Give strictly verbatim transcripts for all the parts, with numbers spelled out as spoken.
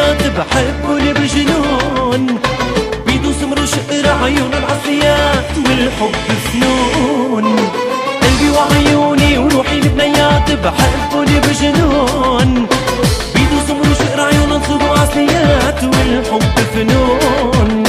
بنيات بحبن بجنون، بيدو سمر وشقر عيون العصيات والحب فنون. قلبي وعيوني وروحي البنيات بحبن بجنون، بيدو سمر وشقر عيون الصوب وعصيات والحب فنون.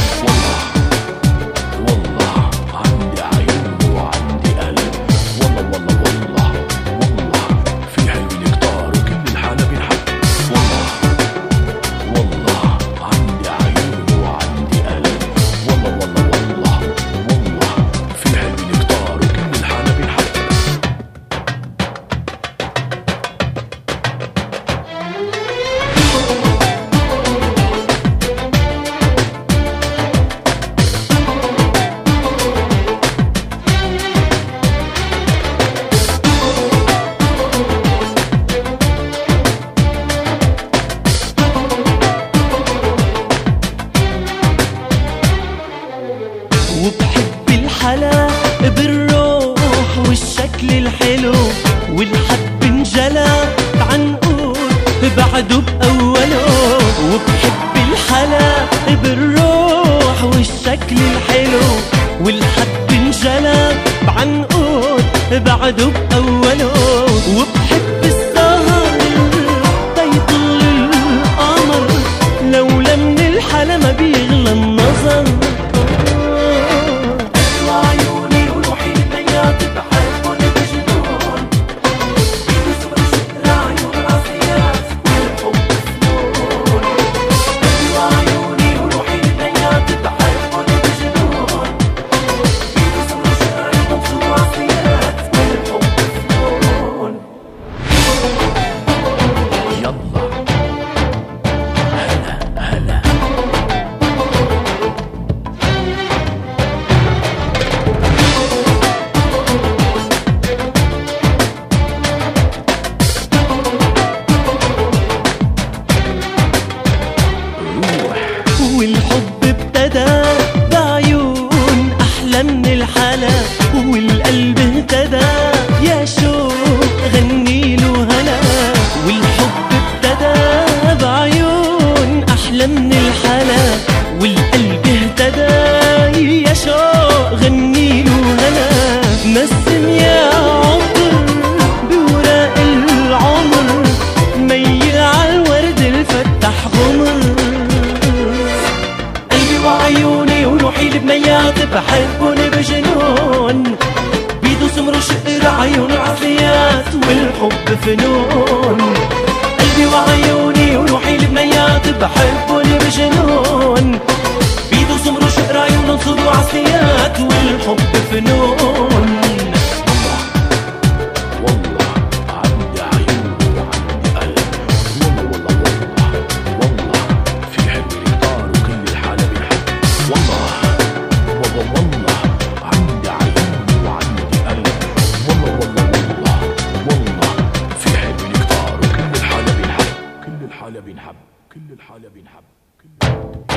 وبحب الحلا بالروح والشكل الحلو، والحب انجلى بعنقود بعده بأوله. وبحب الحلا بالروح والشكل الحلو، والحب انجلى بعنقود بعده بأوله. وبحب السهر بيطل القمر، لولا من الحلا ما بيغلى النظر. والحب ابتدى بعيون أحلى من الحلا، والقلب اهتدى يا شوق غنيله هلا. والحب ابتدى بعيون أحلى من الحلا، والقلب اهتدى يا شوق غنيله هلا. نسم يا عمر بوراق العمر، ميل عالورد الفتح غمر. وعيوني وروحي البنيات بحبن بجنون، بيدو سمر وشقر عيون العصيات والحب فنون. قلبي وعيوني وروحي البنيات بحبن بجنون، بيدو سمر وشقر عيون الصوب وعصيات والحب فنون. الحالة بينحب، كل الحالة بينحب، كل